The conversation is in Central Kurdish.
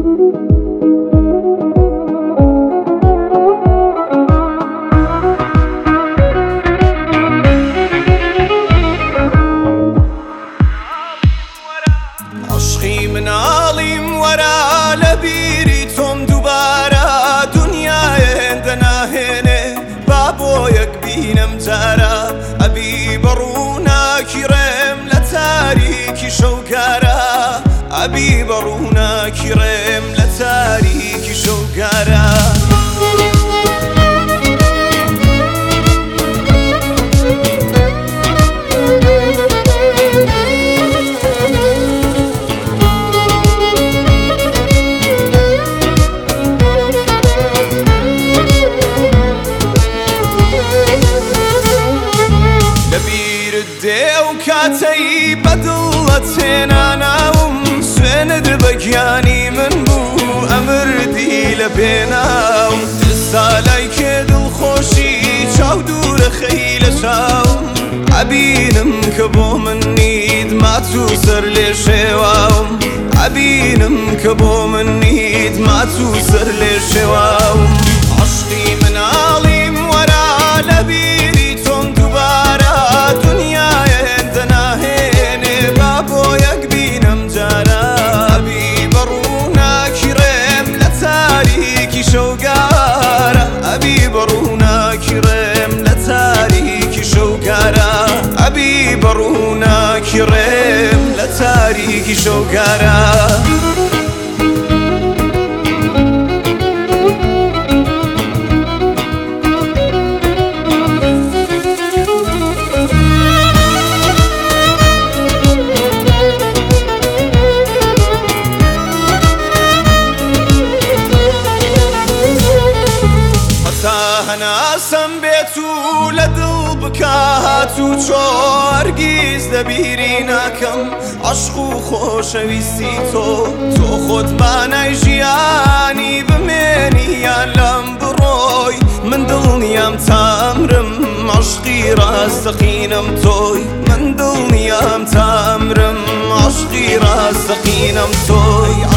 عشقی مناڵیم وەرە لە بیری تۆم دووبارە دنیایێندە ناهێنێ با بۆ یەک بینم جارە ئەبی بەڕووناکی ڕێم لە تاریکی شەوگارە ئەبی بەڕووناکی ڕێم لە تاریکی شەوگارە کاتەی بەدڵت هێنا ناوم سوێنت بە گیانی من بوو ئەمردی لە پێناوم ئێستا لای کێ دڵخۆشی چاو دوورە خەی لە چاوم ئەبینم کە بۆ من نید مات و سەر لێ شێواوم ئەبینم کە بۆ من نید مات و سەر لێ شێواوم عشقی مناڵیم وەرە لە بیری تۆم دووبارە دنیایە شەوگارە ئەبی بەڕووناکی ڕێم لە تاریکی شەوگارە ئەبی بەڕووناکی ڕێم لە تاریکی شەوگارە هەناسەم بێت و لە دڵ بکات و چۆرگیز لەبیری ناکەم عەشق و خۆشەویستی تۆ خۆت مانای ژیانی بمێنی یان لەم بڕۆی من دڵنیام تامرم عەشقی ڕاستەقینەم تۆی من دڵنیام تامرم عەشقی ڕاستەقینەم تۆی